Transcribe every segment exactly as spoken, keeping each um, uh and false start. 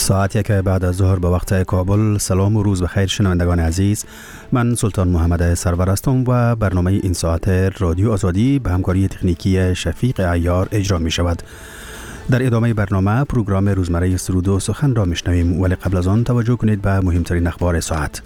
ساعت یک بعد از ظهر به وقت کابل. سلام و روز بخیر شنوندگان عزیز، من سلطان محمد سرور هستم و برنامه این ساعت رادیو آزادی به همکاری تکنیکی شفیق عیار اجرا می شود. در ادامه برنامه پروگرام روزمره سرود و سخن را میشنویم، ولی قبل از آن توجه کنید به مهمترین اخبار ساعت.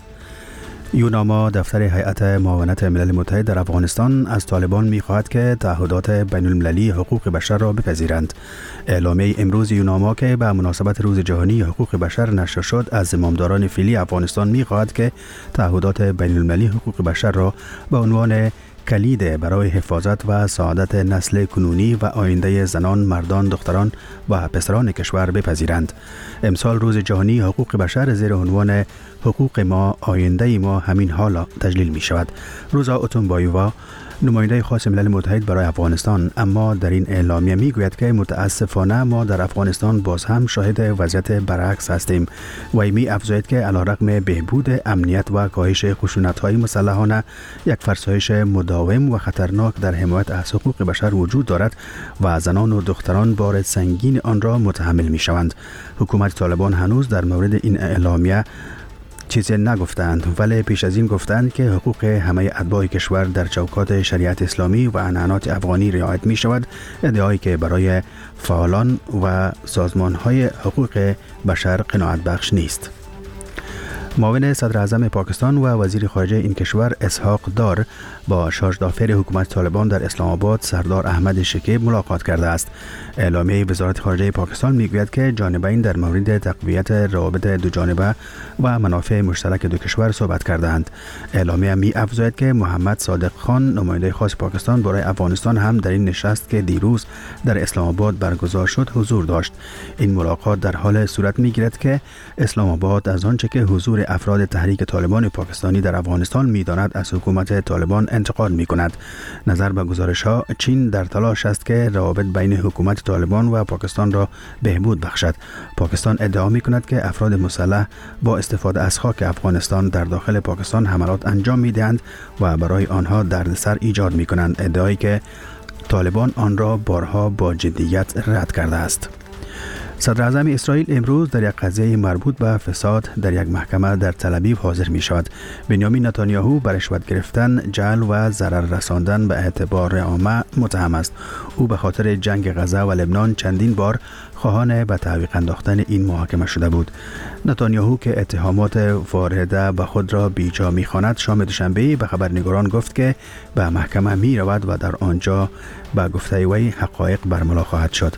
یوناما دفتر هیئت معاونت ملل متحد در افغانستان از طالبان می‌خواهد که تعهدات بین المللی حقوق بشر را بپذیرند. اعلامیه امروز یوناما که به مناسبت روز جهانی حقوق بشر نشر شد از زمامداران فعلی افغانستان می‌خواهد که تعهدات بین المللی حقوق بشر را به عنوان کلید برای حفاظت و سعادت نسل کنونی و آینده زنان، مردان، دختران و پسران کشور بپذیرند. امسال روز جهانی حقوق بشر زیر عنوان حقوق ما آینده ما همین حالا تجلیل می شود. روزا اوتونبایووا، نماینده خاص ملل متحد برای افغانستان، اما در این اعلامیه می گوید که متاسفانه ما در افغانستان باز هم شاهد وضعیت برعکس هستیم و می افزاید که علیرغم بهبود امنیت و کاهش خشونت‌های مسلحانه، یک فرسایش مداوم و خطرناک در حمایت از حقوق بشر وجود دارد و زنان و دختران بار سنگین آن را متحمل می شوند. حکومت طالبان هنوز در مورد این اعلامیه چیزی نگفتند، ولی پیش از این گفتند که حقوق همه اتباع کشور در چوکات شریعت اسلامی و عنعنات افغانی رعایت می شود، ادعایی که برای فعالان و سازمان‌های حقوق بشر قناعت بخش نیست. معاون صدر اعظم پاکستان و وزیر خارجه این کشور اسحاق دار با شارژدافر حکومت طالبان در اسلام آباد سردار احمد شکیب ملاقات کرده است. اعلامیه وزارت خارجه پاکستان میگوید که جانبین در مورد تقویت روابط دو جانبه و منافع مشترک دو کشور صحبت کردند. اعلامیه می افزاید که محمد صادق خان، نماینده خاص پاکستان برای افغانستان، هم در این نشست که دیروز در اسلام آباد برگزار شد حضور داشت. این ملاقات در حال صورت میگیرد که اسلام آباد از آنچه که حضور افراد تحریک طالبان پاکستانی در افغانستان می‌داند از حکومت طالبان انتقاد می‌کند. نظر به گزارش‌ها، چین در تلاش است که روابط بین حکومت طالبان و پاکستان را بهبود بخشد. پاکستان ادعا می‌کند که افراد مسلح با استفاده از خاک افغانستان در داخل پاکستان حملات انجام می‌دهند و برای آنها دردسر ایجاد می‌کنند، ادعایی که طالبان آن را بارها با جدیت رد کرده است. صدر اعظم اسرائیل امروز در یک قضیه مربوط به فساد در یک محکمه در تل‌آویو حاضر می شود. بنیامین نتانیاهو به رشوت گرفتن، جعل و ضرر رساندن به اعتبار عامه متهم است. او به خاطر جنگ غزه و لبنان چندین بار خواهان به تعویق انداختن این محاکمه شده بود. نتانیاهو که اتهامات وارده به خود را بیجا می‌خواند، شام دوشنبه به خبرنگاران گفت که به محکمه می رود و در آنجا به گفته وی حقایق برملا خواهد شد.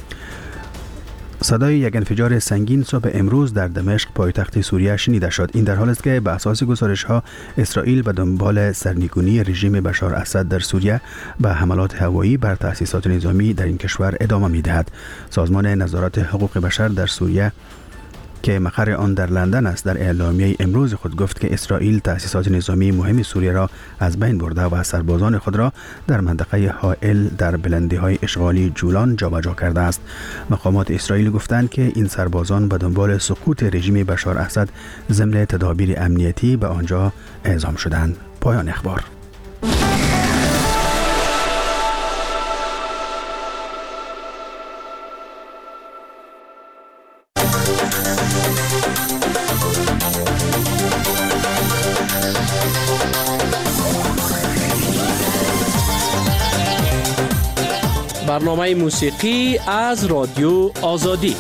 صدای یک انفجار سنگین صبح امروز در دمشق پایتخت سوریه شنیده شد. این در حالی است که به اساس گزارش‌ها اسرائیل به دنبال سرنگونی رژیم بشار اسد در سوریه به حملات هوایی بر تأسیسات نظامی در این کشور ادامه می‌دهد. سازمان نظارت حقوق بشر در سوریه که مقر آن در لندن است در اعلامیه امروز خود گفت که اسرائیل تأسیسات نظامی مهم سوریه را از بین برده و سربازان خود را در منطقه حائل در بلندی‌های اشغالی جولان جابجا کرده است. مقامات اسرائیل گفتند که این سربازان به دنبال سقوط رژیم بشار اسد ضمن تدابیر امنیتی به آنجا اعزام شدند. پایان اخبار. برنامه موسیقی از رادیو آزادی.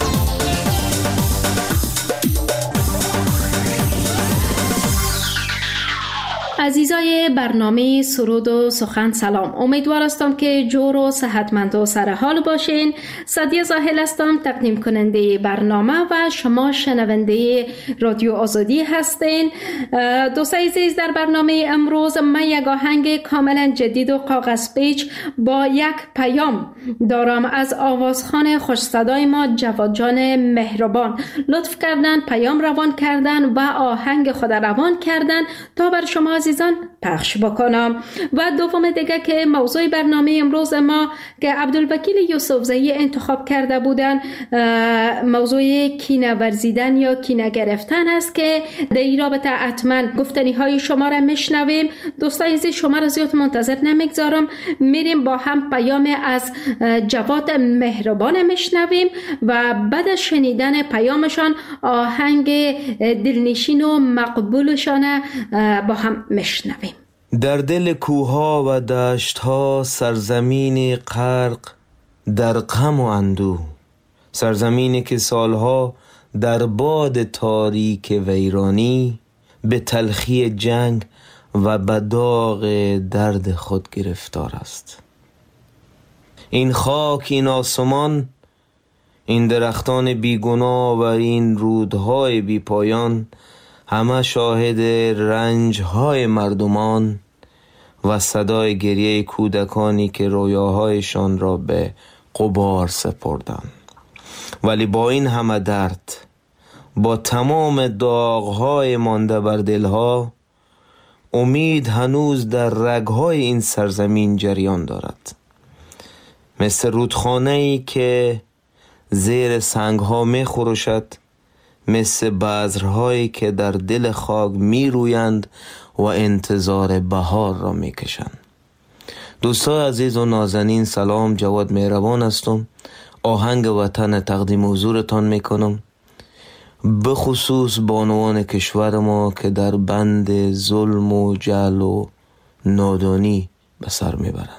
عزیزای برنامه سرود و سخن سلام، امیدوار هستم که جور و صحتمند و سر حال باشین. سعدیه زاهل هستم، تقدیم کننده برنامه و شما شنونده رادیو آزادی هستین. دوستان عزیز، در برنامه امروز من یک آهنگ کاملا جدید و کاغذ پیچ با یک پیام دارم از آوازخوان خوش صدای ما جواد جان مهربان. لطف کردن پیام روان کردن و آهنگ خود روان کردن تا بر شما عزیز عزیزان پخش بکنم. و دوم دیگه که موضوع برنامه امروز ما که عبدالوکیل یوسفزئی انتخاب کرده بودن موضوع کینه ورزیدن یا کینه گرفتن است که در این رابطه حتما گفتنی های شما را میشنویم. دوستای عزیز شما را زیاد منتظر نمیگذارم، میریم با هم پیام از جواد مهربان میشنویم و بعد از شنیدن پیامشان آهنگ دلنشین و مقبولشان با هم میشنویم. در دل کوها و دشتها سرزمین غرق در غم و اندوه، سرزمینی که سالها در باد تاریک ویرانی به تلخی جنگ و به داغ درد خود گرفتار است. این خاک، این آسمان، این درختان بیگناه و این رودهای بی پایان همه شاهد رنجهای مردمان و صدای گریه کودکانی که رویاهایشان را به غبار سپردند. ولی با این همه درد، با تمام داغهای مانده بر دلها، امید هنوز در رگهای این سرزمین جریان دارد، مثل رودخانه‌ای که زیر سنگها می خروشد، مثل بذرهایی که در دل خاک می رویند و انتظار بهار را می کشند. دوستان عزیز و نازنین، سلام، جواد مهربان هستم. آهنگ وطن تقدیم حضورتان می کنم، به خصوص بانوان کشور ما که در بند ظلم و جهل و نادانی به سر می برند.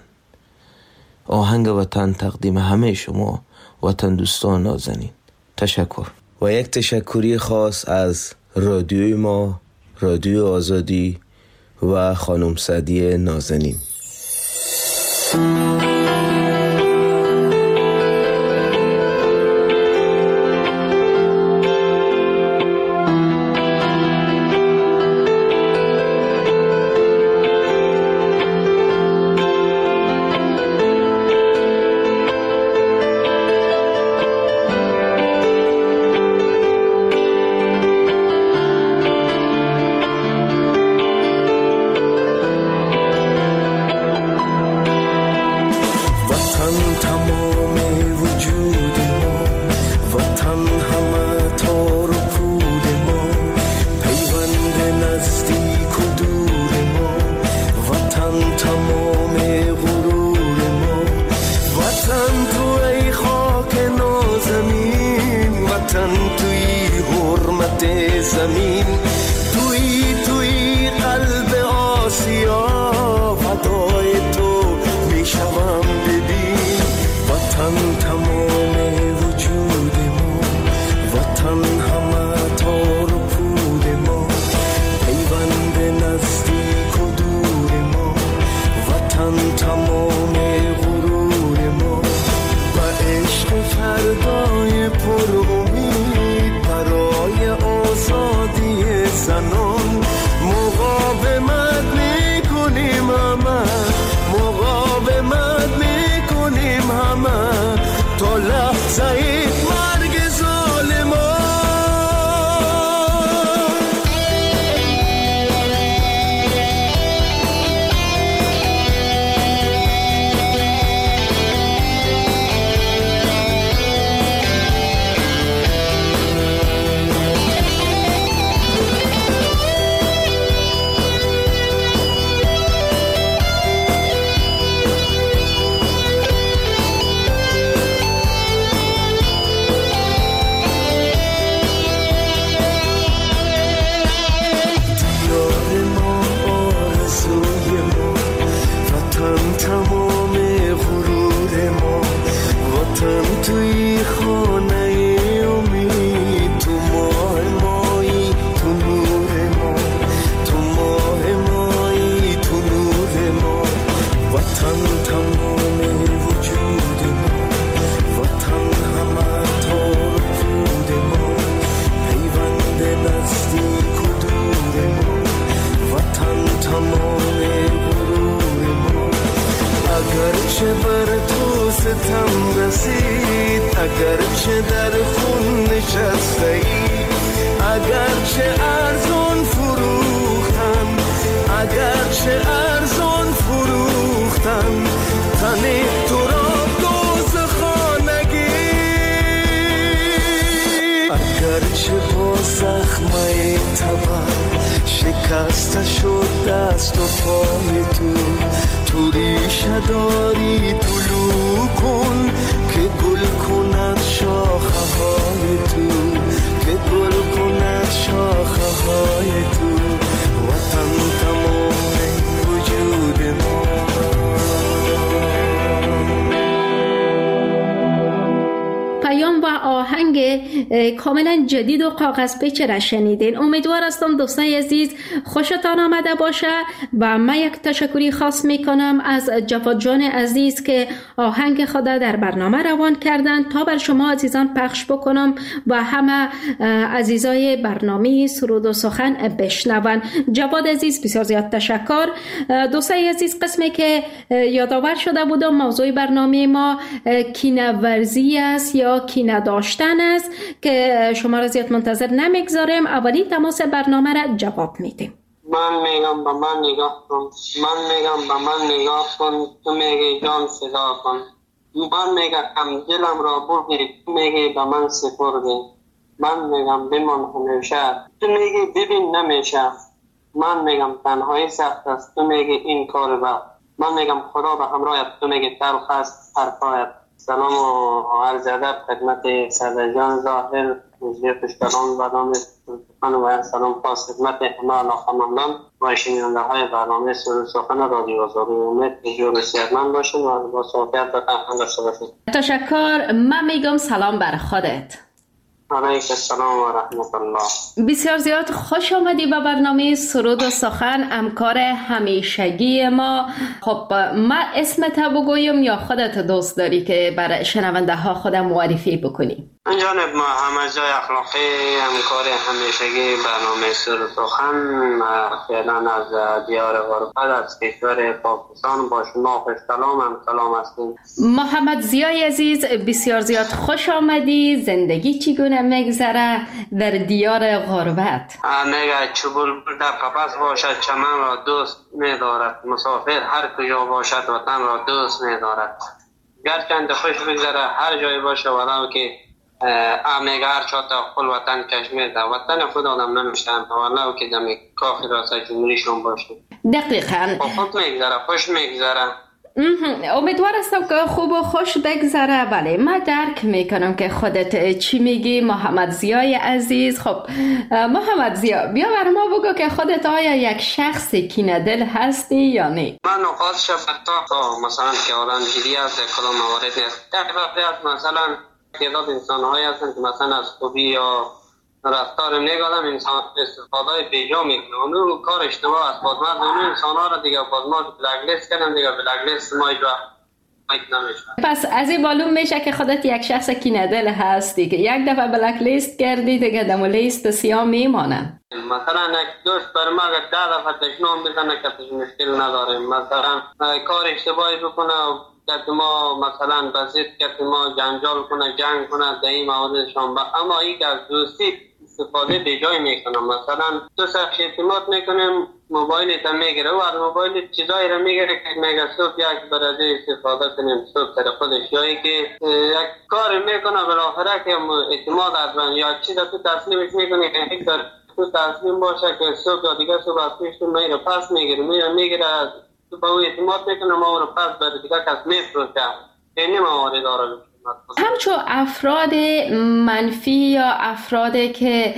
آهنگ وطن تقدیم همه شما وطن دوستان نازنین. تشکر. و یک تشکری خاص از رادیوی ما، رادیو آزادی و خانم سعدیه نازنین. اگرچه در خون نشسته ای، اگرچه ارزون فروختن، اگر وطن تو را دوزخانگی. اگرچه با زخمه طبع شکسته شد دست و پای تو، تو ریشه داری طلوع کن که گل کند شاخه های تو، که گل کند شاخه های تو. وطن تمام وجود ما. پیام و آهنگ کاملا جدید و کاغذ پیچ را شنیدین. امیدوار هستم دوستای عزیز خوشتان آمده باشه و من یک تشکری خاص میکنم از جواد جان عزیز که آهنگ خود در برنامه روان کردن تا بر شما عزیزان پخش بکنم و همه عزیزای برنامه سرود و سخن بشنون. جواد عزیز بسیار زیاد تشکر. دوستای عزیز قسمی که یادآور شده بودم موضوع برنامه ما کینه‌ورزی است یا کینه داشتن است که شما را زیاد منتظر نمیگذاریم. اولین تماس برنامه را جواب میدیم. من میگم به من نگاه کن، من میگم به من نگاه کن، تو میگی جان صدا کن. من میگم دلم را بردی، تو میگی به من سپردی. من میگم بمان همیشه، تو میگی ببین نمیشه. من میگم تنهایی سخت است، تو میگی این کار با. من میگم خدا به همراهت، تو میگی تلخ است حرفایت. سلام و عرض ادب خدمت سردار جان ظاهر مجری پشتران برنامه سخن و سلام خاص خدمت همه علاقه‌مندان و شنونده های برنامه سرود سخن رادیو آزادی. امید که جور صحتمند باشین و با صحبت بتن داشته باشین. تشکر. من میگم سلام بر خودت. علیکم السلام و رحمت الله. بسیار زیاد خوش آمدی به برنامه سرود و سخن، همکار همیشگی ما. خب من اسمت بگویم یا خودت دوست داری که برای شنونده ها خودم معرفی بکنی؟ من جانب ما همجای اخلاقی همکار همیشگی برنامه سرود و سخن، فعلا از دیار غربت از کشور پاکستان با شما خوش سلام هم سلام هستیم. محمد ضیای عزیز بسیار زیاد خوش آمدی. زندگی چگونه میگذره در دیار غربت؟ میگه چو بلبل در قفس باشد چمن را دوست می‌دارد، مسافر هر کجا باشد وطن را دوست می‌دارد. گرچند خوش بگذره هر جای باشه ولو که میگه هر چاته خپل وطن کشمیر ده، وطن خود آدم نمیشه ولو که دمی کاخی راست جمهوریشون باشه. دقیقاً خوب میگذره، خوش میگذره. امیدوار هستم که خوب و خوش بگذره. بله من درک میکنم که خودت چی میگی محمد ضیای عزیز. خب محمد ضیا بیا بر ما بگو که خودت آیا یک شخص کینه دل هستی یا نه؟ من نقاط شفتا مثلا که آدم جدی است کلام موارد نیست. در واقع مثلا تعداد انسان هایی هستن که مثلا از خوبی یا رفتار نگادم انسان استفاده بیجا میکنه. اونو کار اشتباه است. باز من اونو انسان ها را دیگه باز ما بلک لیست کردم دیگه بلک لیست ما ایجا نمیشه. پس از این معلوم میشه که خودت یک شخص کینه دل هستی که یک دفعه بلک لیست کردی دیگه دم لیست سیاه میمانه. مثلا یک دوست بر ما اگر ده دفعه تشنام بزنه که مشکل نداره. مثلا کار اشتباهی بکنه که ما مثلا بسیط که ما جنجال کنه جنگ کنه در این موردشان با. اما این که از دوستی استفاده بیجای میکنم. مثلا تو سخش اعتماد میکنیم موبایل تا میگیره و از موبایل چیزایی رو میگیره که میگه صبح یک برده استفاده کنیم صبح سر خودش یا که یک کار میکنه بالاخره که اعتماد از من یا چیزا تو تسلیمش میکنی که یک کار تو تسلیم باشه که صبح یا دیگه صبح از پیش تو میره پس میگیره میره میگیره تو با او اعتماد میکنه ما او رو پس برده دیگه کس میفروشه. اینی موارد داره. همچون افراد منفی یا افرادی که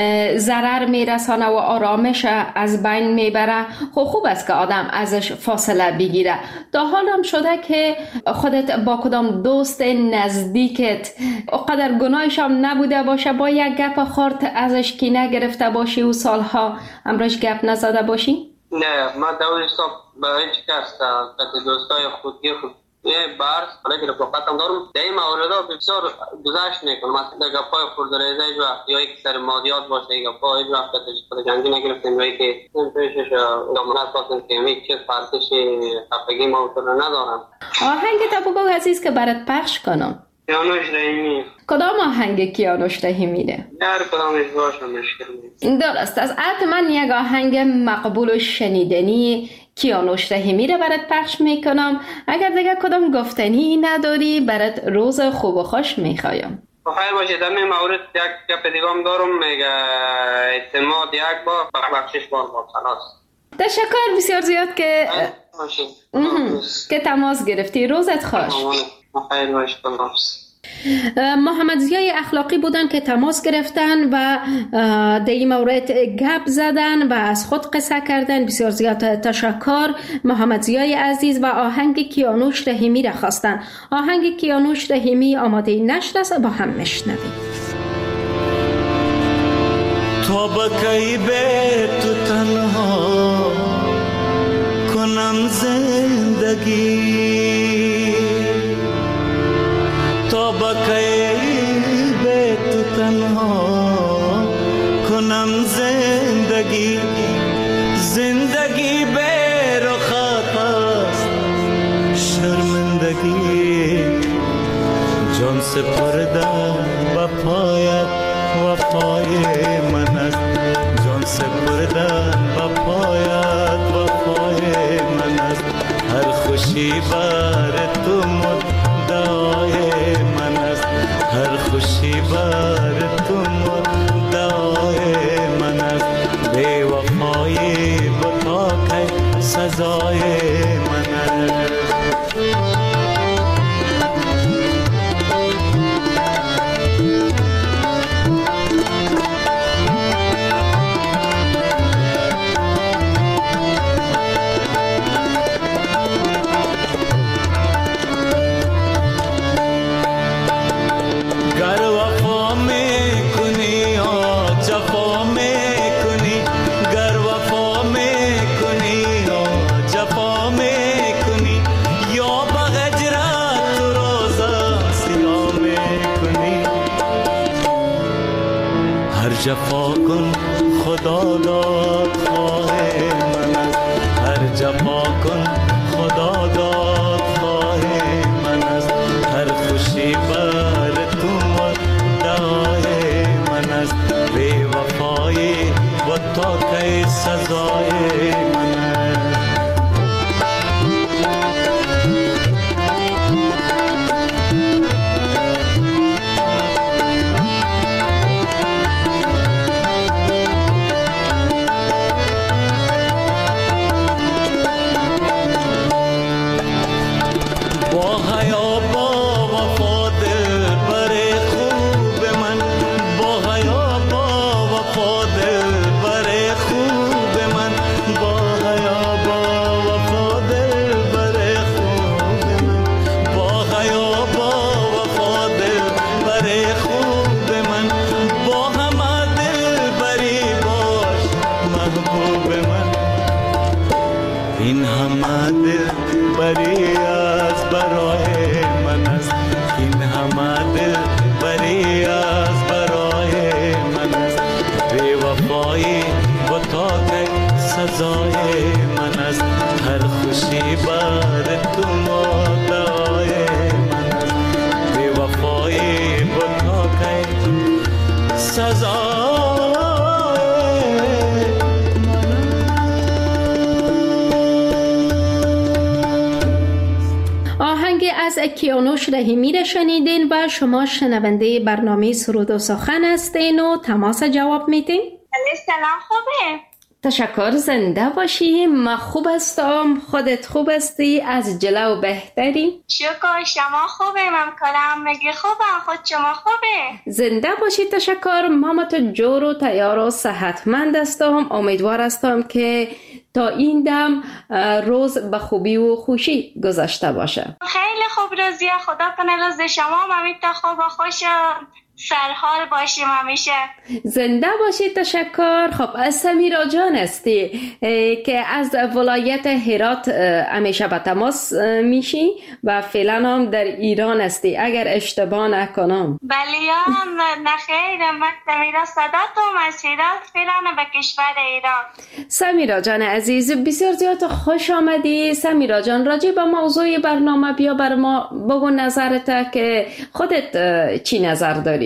ضرر میرسانه و آرامش از بین میبره خب خوب است که آدم ازش فاصله بگیره. تا حال هم شده که خودت با کدام دوست نزدیکت اقدر گناهش هم نبوده باشه با یک گپ خورد ازش کینه گرفته باشی و سالها امروز گپ نزده باشی؟ نه من دوری صبح به هیچ کس که دوستای خودگی خود یه بار حالا که رفاقتم دارم در این موردها بسیار گذشت میکنم. مثلا گپای خردریزه هیچ وقت یا یک سر مادیات باشه یک گپا هیچ وقت خود جنگی نگرفتیم یا که پیشش دامنت باشیم که هیچ چیز فرقش خفگی موتور ندارم. آهنگ تا بگو عزیز که برات پخش کنم. کیانوش رحیمی. کدام آهنگ کیانوش رحیمی ده؟ هر کدامش باشه مشکل نیست. درست است. حتما یک آهنگ مقبول و شنیدنی کیانوش رحیمی را برات پخش میکنم. اگر دیگه کدام گفتنی نداری برات روز خوب و خوش میخوایم. بخیر باشید. در این مورد یک گپ دیگه هم دارم، میگه اعتماد یک بار بخشش بار با خلاص. تشکر بسیار زیاد که که تماس گرفتی. روزت خوش. بخیر باشید. محمدزیای اخلاقی بودن که تماس گرفتن و در این مورد گپ زدن و از خود قصه کردن. بسیار زیاد تشکر محمدزیای عزیز. و آهنگ کیانوش رحیمی را خواستن. آهنگ کیانوش رحیمی آماده نشر است، با هم میشنویم. تو بکی به تو تنها کنم زندگی، تو بکی به تو تنها کنم زندگی، زندگی به رخت است شرمندگی، جان سپردم و پایت و پای من است، جان سپردم و پایت و پای من است، هر خوشی بر تو مدعای من است، هر خوشی بر تو مدعای من است، بی وفایی بتا که سزای من است. جفا کن خدا داد خواه من است، هر جفا کن خدا داد خواه من است، هر خوشی بر تو مدعای من است، بی وفایی و تا که سزای من است. کیانوش رحیمی را شنیدین و شما شنونده برنامه سرود و سخن هستین و تماس جواب میدین. سلام. خوبه؟ تشکر. زنده باشی. ما خوب هستم. خودت خوب هستی؟ از جلو بهتری؟ شکر. شما خوبه؟ من کلام مگه خوبم. خود شما خوبه؟ زنده باشی. تشکر. ما تو جور و تیار و صحتمند هستم. امیدوار هستم که تا این دم روز به خوبی و خوشی گذشته باشه. خیلی خوب روزیه. خدا کنه روز شما ممیتا خوب و خوش سرحال باشیم همیشه. زنده باشید. تشکر. خب از سمیرا جان هستی که از ولایت هرات همیشه به تماس میشی و فعلا هم در ایران هستی اگر اشتباه نکنم. بله نخیر. من سمیرا صداتم از هرات فعلا به کشور ایران. سمیرا جان عزیز بسیار زیاد خوش آمدی. سمیرا جان راجع به موضوع برنامه بیا بر ما بگو نظرت که خودت چی نظر داری.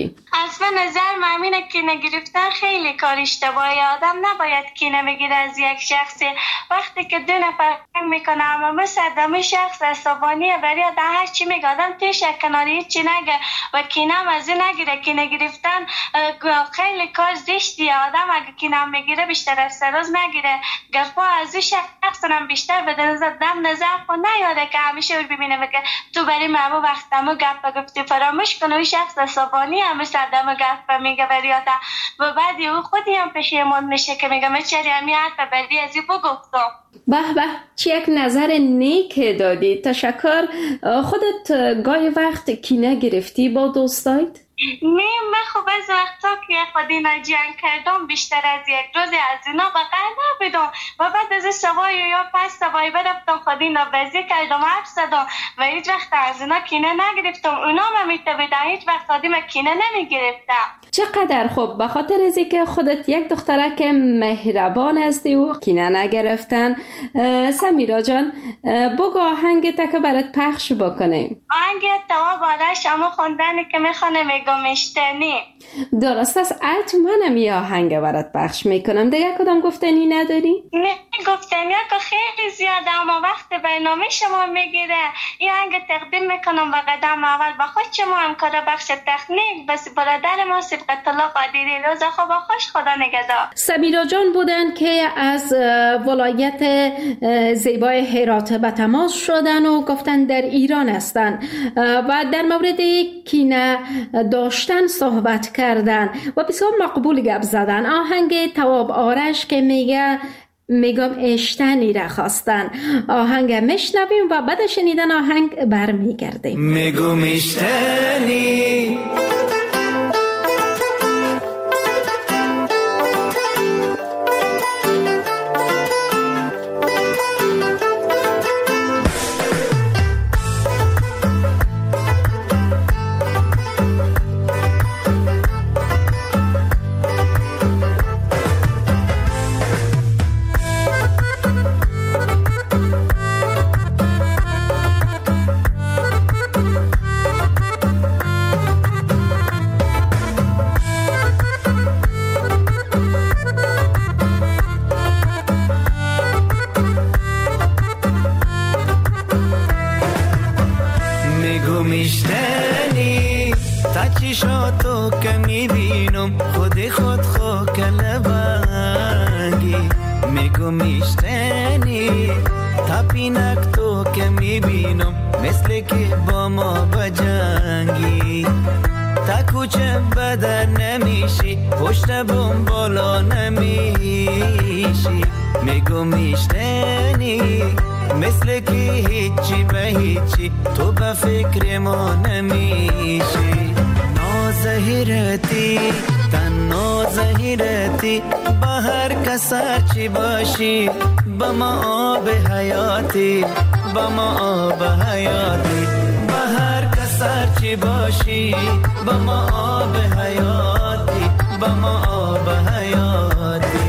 داری؟ از به نظر من اینه که نگرفتن خیلی کار اشتباهی. آدم نباید کینه بگیره از یک شخصی. وقتی که دو نفر میکنه اما مثل آدم شخص عصبانیه ولی آدم هر چی میگه آدم تیش کناری چی نگه و کینه مزه نگیره. کینه گرفتن خیلی کار زشتیه. آدم اگه کینه میگیره بیشتر از سروز نگیره. گفا از شخص هم بیشتر به دم نظر خود نیاره که همیشه رو ببینه بگه تو برای مامو وقتمو گپ گفتی فراموش کنه. شخص عصبانی هم مثل آدم گپ میگه ولی آدم و بعدی او خودی هم پشیمون میشه که میگه من چرا همی حرف بعدی ازی بگفتم. به به چه یک نظر نیک دادی. تشکر. خودت گاهی وقت کینه گرفتی با دوستایت؟ نه من خوب از وقتا که خود اینا جنگ کردم بیشتر از یک روز از اینا بقیه نبیدم و بعد از سوای یا پس سوای برفتم خود اینا بازی کردم حرف زدم و هیچ وقت از اینا کینه نگرفتم. اونا هم میتویدن هیچ وقت آدم کینه نمیگرفتم. چقدر خوب. به خاطر ازی که خودت یک دختره که مهربان هستی و کینه نگرفتن. سمیرا جان بگو آهنگت که برات پخش بکنیم. آهنگ تواب آرش اما خوندنی که میخوانه میگمشتنی. درست است. البته منم یه آهنگ برات پخش میکنم. دیگه کدام گفتنی نداری؟ نه گفتنی که خیلی زیاده اما وقت برنامه شما میگیره. این آهنگ تقدیم میکنم و قدم اول با خود شما همکار بخش تکنیک بس برادر ما صبغت الله قادری. روز خوب و خوش. خدا نگهدار. سمیرا جان بودن که از ولایت زیبای هرات به تماس شدن و گفتن در ایران هستن و در مورد کینه داشتن صحبت کردن و بسیار مقبول گپ زدن. آهنگ تواب آرش که میگه میگم اشتنی را خواستن. آهنگ میشنویم و بعد شنیدن آهنگ برمیگردیم. میگم اشتنی چشاتو که میبینم خود خود خو کلبنگی. میگو میشتنی تپینک تو که میبینم مثل که با ما بجنگی. تا کوچه بدر نمیشی پشت بوم بالا نمیشی. میگو میشتنی مثل که هیچی به هیچی تو به فکر ما نمیشی. نازهیرتی تنها زهیرتی با هر کسر چی باشی با ما آب حیاتی با ما آب حیاتی. با هر کسر چی باشی با ما آب حیاتی با ما آب حیاتی.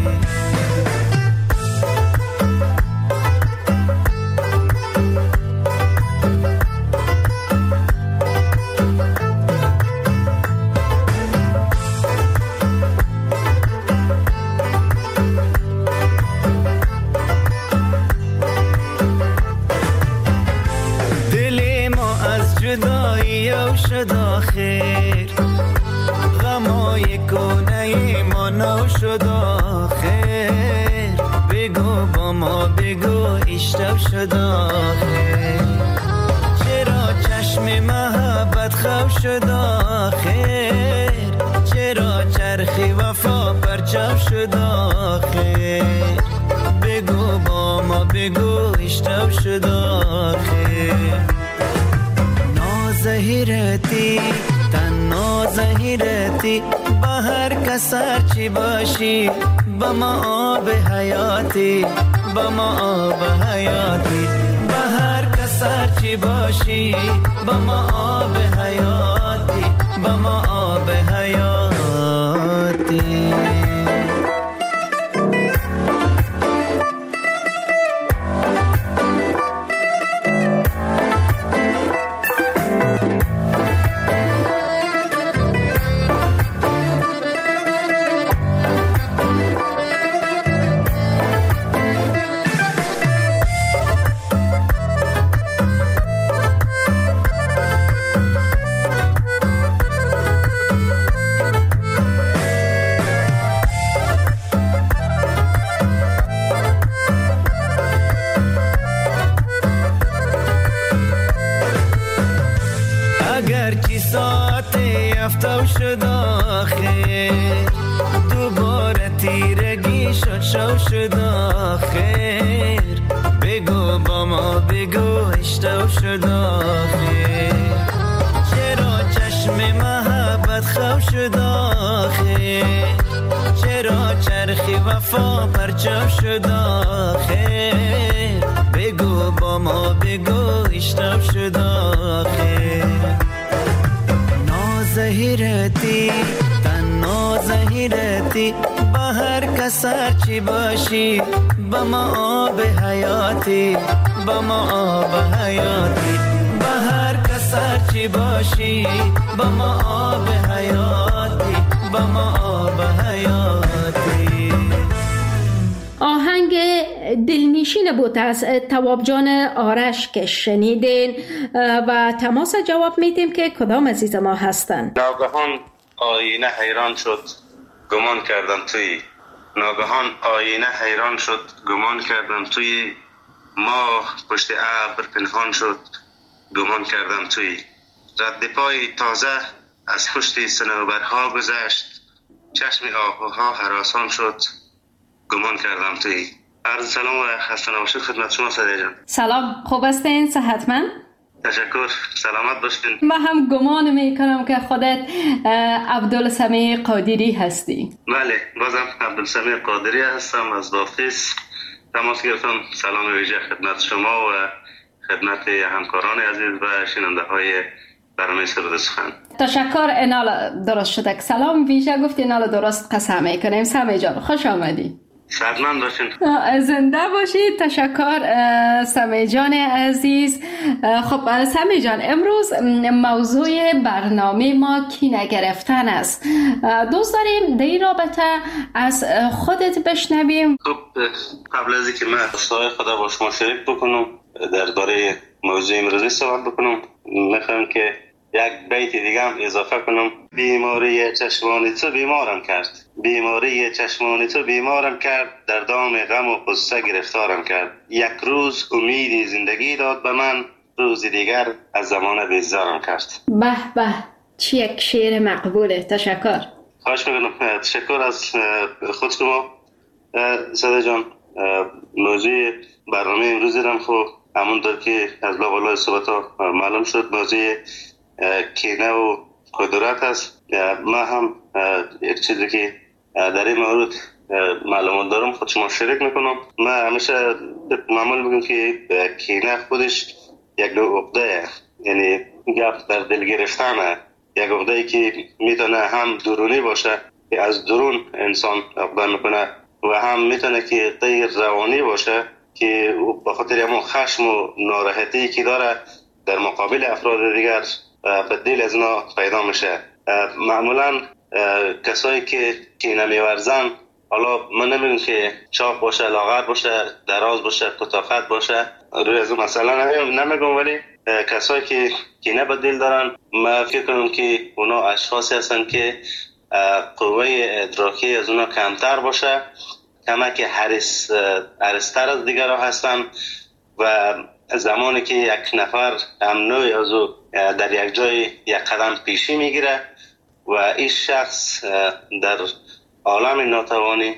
شد آخر غمای کنه ما نو شد آخر. بگو با ما بگو اشتب شد آخر. چرا چشم محبت خو شد آخر. چرا چرخی وفا پرچم شد آخر. بگو با ما بگو اشتب شد آخر. زهیرتی تنها زهیرتی با هر کسر چی باشی با ما آب حیاتی با ما آب حیاتی. با هر کسر چی باشی با ما آب حیاتی با ما آب حیاتی. هرچی ساعت یفتو شد آخر دوباره تیرگی شد شو شد آخر بگو با ما بگو اشتو شد آخر چرا چشم محبت خو شد آخر چرا چرخی وفا پرچو شد آخر بگو با ما بگو اشتو شد آخر نازهیرتی تنها زهیرتی با هر کس هرچی باشی با ما آب حیاتی با ما آب حیاتی با هر کس هرچی باشی با ما آب حیاتی با ما آب حیاتی. آهنگ دلنشین بود از تواب جان آرش که شنیدین و تماس جواب میدیم که کدام عزیز ما هستن. ناگهان آینه حیران شد گمان کردم توی ناگهان آینه حیران شد گمان کردم توی ماه پشت ابر پنهان شد گمان کردم توی رد پای تازه از پشت صنوبرها گذشت چشم آهوها هراسان شد گمان کردم توی. عرض سلام و خسته نباشید خدمت شما سعدیه جان. سلام، خوب هستین؟ صحتمند؟ تشکر، سلامت باشین. من هم گمان میکنم که خودت عبدالسمیع قادری هستی. بله، بازم عبدالسمیع قادری هستم از بافیس تماس گرفتم. سلام ویژه خدمت شما و خدمت همکاران عزیز و شنونده های برنامه سرود سخن. تشکر. اینال درست شده. سلام ویژه گفتی، اینال درست قسم میکنیم. سمیع جان خوش آمدی. سلامت باشین. زنده باشید. تشکر سمیع جان عزیز. خب سمیع جان، امروز موضوع برنامه ما کینه گرفتن است. دوست داریم در این رابطه از خودت بشنویم. خب قبل از اینکه من قصه خدا با شما شریک بکنم درباره موضوع امروزی صحبت بکنم میخوام که یک بیت دیگه هم اضافه کنم. بیماری چشمانی تو بیمارم کرد بیماری چشمانی تو بیمارم کرد در دام غم و غصه گرفتارم کرد یک روز امیدی زندگی داد به من روز دیگر از زمان بیزارم کرد. به به، چی یک شعر مقبوله. تشکر. خواهش میکنم. تشکر از خود شما سعدیه جان. موضوع برنامه امروز هم خب همونطور که از لابلای صحبت ها معلوم شد موضوع کینه و قدرت است. من هم یک چیزی که در این مورد معلومات دارم خود شما شریک میکنم. من همیشه معمول میگم که کینه خودش یک نوع عقده، یعنی گپ در دل گرفتنه، یک عقده که میتونه هم درونی باشه که از درون انسان عقده میکنه و هم میتونه که غیر روانی باشه که به خاطر همون خشم و ناراحتی که داره در مقابل افراد دیگر به دل از اینا پیدا میشه. معمولا کسایی که کینه میورزن، حالا من نمیگم که چاق باشه، لاغر باشه، دراز باشه، کتافت باشه، روی از مثلا نمیگم، ولی کسایی که کینه به دل دارن من فکر کنم که اونا اشخاصی هستن که قوه ادراکی از اونا کمتر باشه، کمک حریص حریص‌تر از دیگرها هستن و زمانی که یک نفر امنوی از او در یک جای یک قدم پیشی میگیره و این شخص در عالم ناتوانی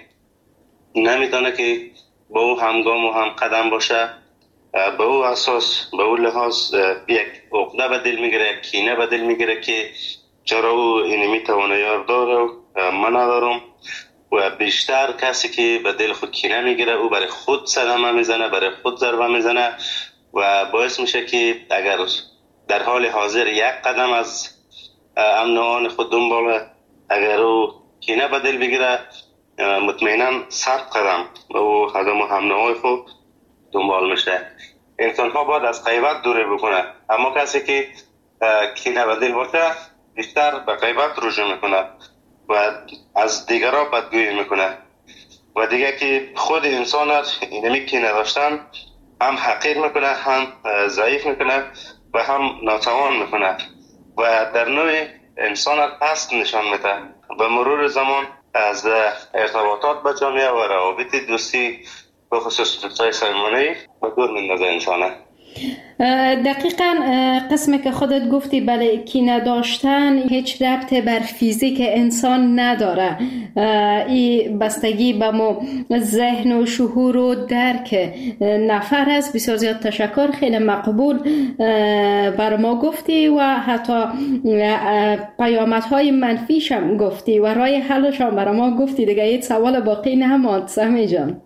نمیتونه که با او همگام و هم قدم باشه، به او اساس به او لحاظ یک عقده به دل میگیره، یک کینه به دل میگیره که چرا او اینی میتونه یار داره و من ندارم. و بیشتر کسی که به دل خود کینه میگیره او برای خود صدمه میزنه، برای خود ضربه میزنه و باعث میشه که اگر در حال حاضر یک قدم از امنوان خود دنباله، اگر او کینه به دل بگیره مطمئنا صد قدم او قدم و همنوای خود دنبال میشه. انسان ها باید از غیبت دوری بکنه، اما کسی که کینه به دل باشه بیشتر به غیبت رجوع میکنه و از دیگرها بدگویی میکنه و دیگه که خود انسان اینمی کینه داشتن هم حقیر میکنه، هم ضعیف میکنه و هم ناتوان میکنه و در نوع انسان پست نشان میده. به مرور زمان از ارتباطات به جامعه و روابط دوستی به خصوص دوستای صمیمانه به دور میندازه انسانه. دقیقاً قسمی که خودت گفتی بله کینه داشتن هیچ ربط بر فیزیک انسان نداره. این بستگی به مو ذهن و شعور و درک نفر است. بسیار زیاد تشکر، خیلی مقبول بر ما گفتی و حتی پیامدهای منفیش هم گفتی و راه حلش هم بر ما گفتی. دیگه هیچ سوال باقی نماند سمی جان.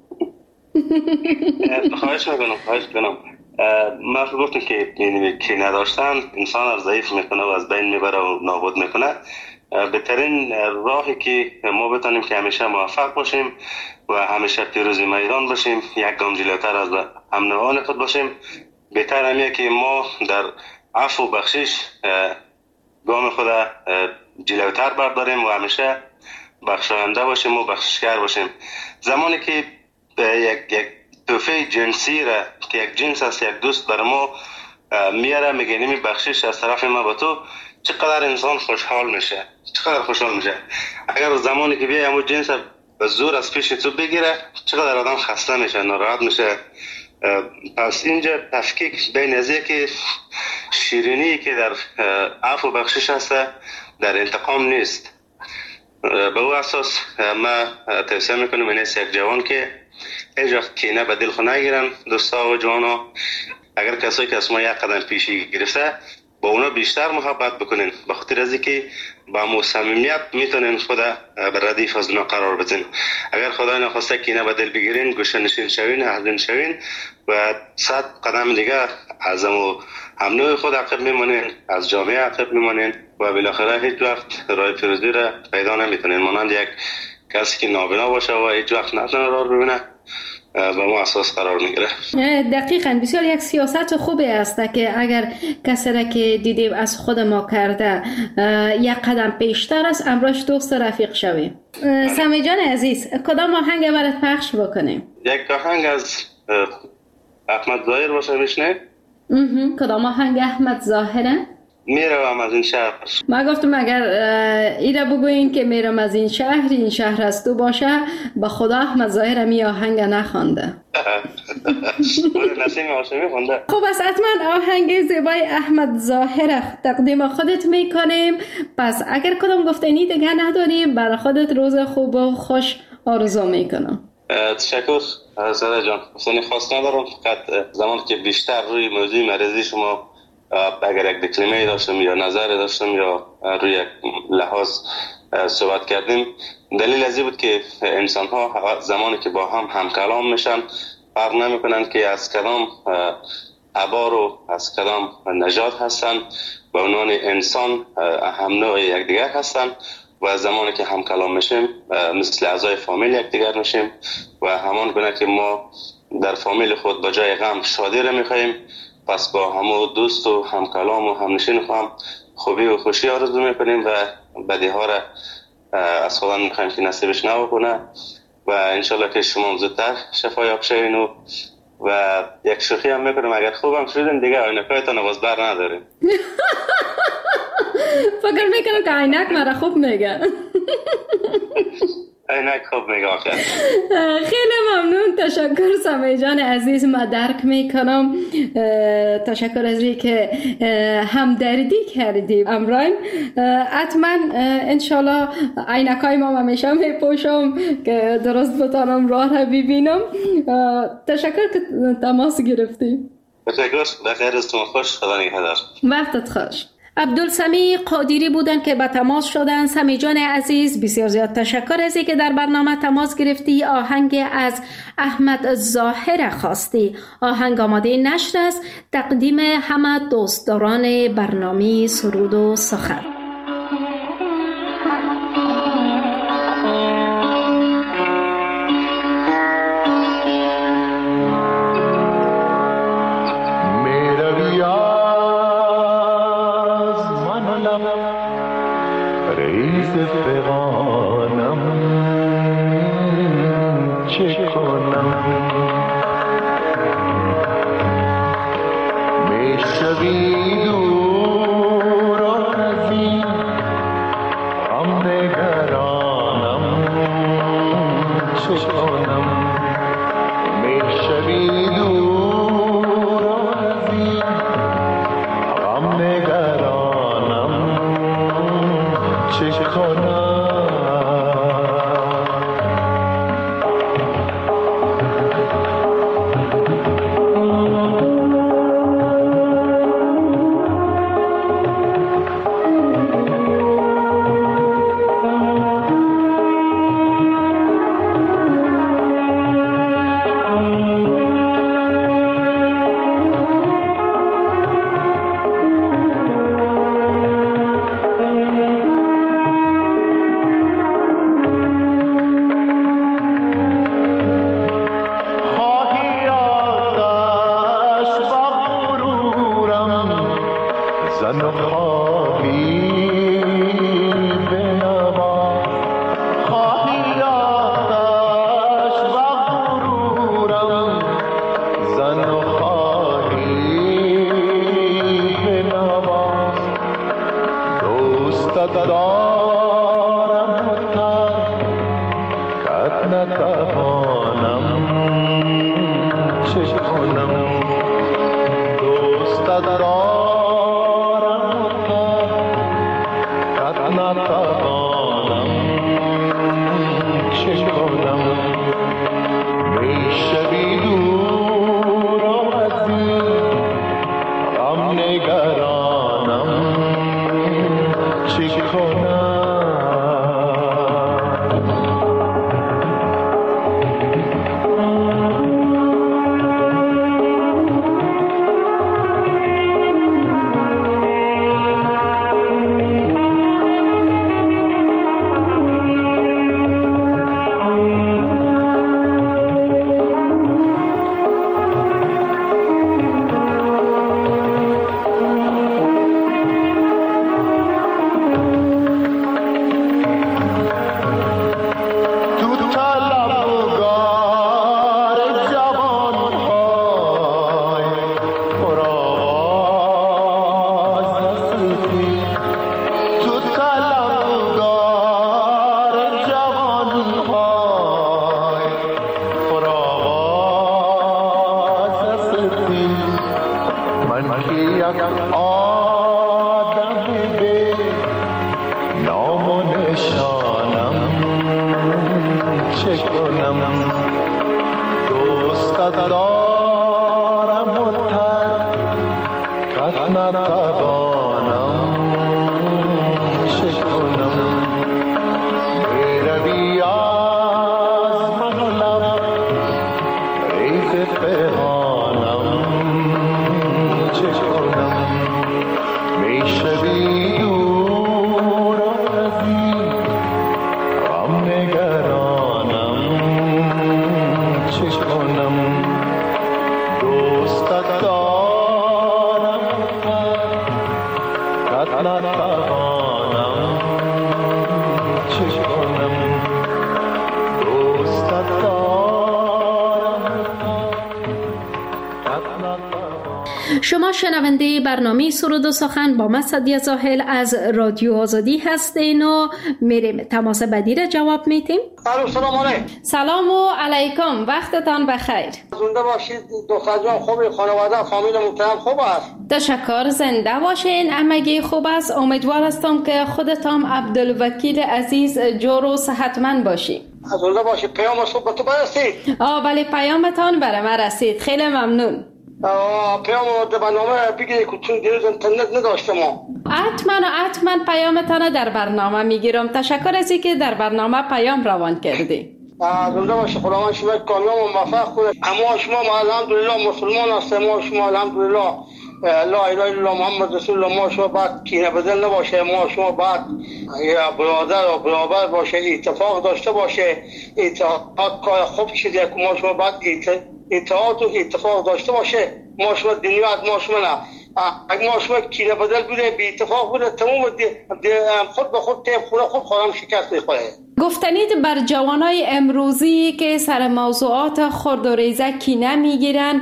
خواهش میکنم خواهش میکنم ما گفتم که کی نداشتن انسان را ضعیف میکنه و از بین میبره و نابود میکنه. بهترین راهی که ما بتونیم که همیشه موفق باشیم و همیشه پیروز میدان باشیم، یک گام جلوتر از هم نوعان خود باشیم، بهتر همیه که ما در عفو و بخشش گام خود جلوتر برداریم و همیشه بخشاینده باشیم و بخششگر باشیم. زمانی که یک یک توفه جنسی را که یک جنس است، یک دوست بر ما میاره میگه نمی بخشش از طرف ما به تو، چقدر انسان خوشحال میشه، چقدر خوشحال میشه. اگر زمانی که بیای همون جنس به زور از پیش تو بگیره، چقدر آدم خسته میشه، ناراحت میشه. پس اینجا تفکیک بین از که شیرینی که در عفو و بخشش هست در انتقام نیست. به او اساس ما توصیه میکنم این است یک جوان که هیچ وقت کینه به دل خود نگیرن. دوستا و جوانا، اگر کسایی که از ما یک قدم پیشی گرفته با اونا بیشتر محبت بکنین، به خاطر از اینکه با مو صمیمیت میتونین خود بر ردیف از اونا قرار بدین. اگر خدای نخواسته کینه به دل بگیرین، گوشه نشین شوین، حزین شوین و صد قدم دیگه از هم نوع خود عقب میمونین، از جامعه عقب میمونین و بالاخره هیچ وقت راه پیروزی را پیدا نمیتونین. مانند یک کسی که نابینا باشه و هیچ وقت نتونه راه ببینه و ما اساس قرار میگیره. دقیقاً بسیار یک سیاست خوبی است که اگر کسی را که دیدیم از خود ما کرده یک قدم پیشتر است، امروش دوست رفیق شویم. سمی جان عزیز، کدام آهنگ برات پخش بکنیم؟ یک آهنگ از احمد ظاهر باشه میشنه؟ کدام آهنگ احمد ظاهره؟ میروم از این شهر. من گفتم اگر ایره بگوین که میرم از این شهر، این شهر از تو باشه، به خدا احمد ظاهر می آهنگ نخوانده. نسیم هاشمی خونده. خب از حتما آهنگ زیبای احمد ظاهر تقدیم خودت میکنیم. پس اگر کدام گفتنی دیگه نداریم، برای خودت روز خوب و خوش آرزو میکنم. تشکر زده جان. گفتنی خواست ندارم، فقط زمانی که بیشتر روی موضوع مریضی شما اگر یک دکلمه داشتم یا نظر داشتم یا روی یک لحاظ صحبت کردیم، دلیل ازی بود که انسان ها زمانی که با هم هم کلام میشن فرق نمی کنن که از کدام عبار و از کدام نژاد هستن، به عنوان انسان هم نوع یکدیگر هستن و زمانی که هم کلام میشیم مثل اعضای فامیل یکدیگر میشیم و همان گونه که ما در فامیل خود با جای غم شادی را میخواهیم، پس با همو دوست و هم کلام و هم نشین خواهم خوبی و خوشی آرزو میکنیم و بدی ها را از خدا میخوایم که نصیبش نبکنه و انشالله که شما زودتر شفایاب شوین و و یک شوخی هم میکنم اگر خوبم شدین دیگه عینکایتان باز بر نداریم. فکر میکنم که عینک مرا خوب میگه. عینک خوب میگه آخر. خیلی ممنون، تشکر سمی جان عزیز. ما درک میکنم، تشکر از این که همدردی کردی امران. حتما انشالله عینکای ما همیشه میپوشم که درست بتانم راه را ببینم. تشکر که تماس گرفتی. تشکر، بخیر است، خوش، خدا نگهدار. وقتت خوش. عبدالسمی قادری بودن که به تماس شدن. سمی جان عزیز بسیار زیاد تشکر از اینکه در برنامه تماس گرفتی. آهنگ از احمد ظاهر خواستی. آهنگ آماده نشر است. تقدیم همه دوستداران برنامه سرود و سخن. شوی دور از زن و خواهی بنواز، خواهی آتش و غرورم، زن و خواهی بنواز. دوستت دارم و ترکت نتوانم، چه کنم؟ دوستت دارم و ترکت نتوانم، چه کنم؟ میشوی دور و عزیز، غم نگرانم، چه کنم؟ شما شنونده برنامه سرود و سخن با من سعدیه زاهل از رادیو آزادی هستین و میریم تماس بعدی را جواب میتیم. سلام علیکم. سلام و علیکم، وقتتان بخیر. زنده باشید دختر جان، خوبی؟ خانواده فامیل محترم خوب است؟ تشکر، زنده باشین، همگی خوب است. امیدوار هستم که خودتان عبدالوکیل عزیز جور و صحتمند باشی. زنده باشید. پیام صبح به تو برسید؟ آه بله، پیامتان برای من رسید، خیلی ممنون. پیام در برنامه بگیری که چون دیروز اینترنت نداشتم. حتما حتما پیامتان در برنامه میگیرم. تشکر از اینکه در برنامه پیام روان کردی. زنده باشی، خداوند شما کامیاب و موفق کنه. اما شما الحمدلله مسلمان هستیم، ما شما الحمدلله لا اله الا الله محمد رسول الله، ما شما بعد کینه بدل نباشه، ما شما بعد برادر و برابر باشه، اتفاق داشته باشه، اتحاد کار خوب شده که ما شما بعد اتحاد و اتفاق داشته باشه. ما شما دنیا ما شما نه، اگه ما شما کینه بدل بوده، بی اتفاق بوده، تمام خود به خود تیم خود خود خودم شکست میخوره. گفتنید بر جوانای امروزی که سر موضوعات خرد و ریزه کینه میگیرن